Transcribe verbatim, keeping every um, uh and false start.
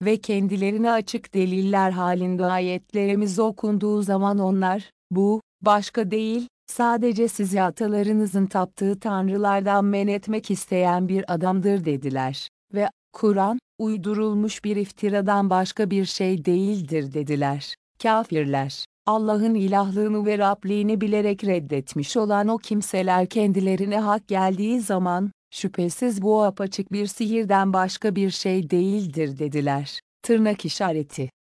ve kendilerine açık deliller halinde ayetlerimiz okunduğu zaman onlar, bu, başka değil, sadece sizi atalarınızın taptığı tanrılardan men etmek isteyen bir adamdır dediler. Ve, Kur'an, uydurulmuş bir iftiradan başka bir şey değildir dediler. Kafirler, Allah'ın ilahlığını ve Rabliğini bilerek reddetmiş olan o kimseler kendilerine hak geldiği zaman, şüphesiz bu apaçık bir sihirden başka bir şey değildir dediler. Tırnak işareti.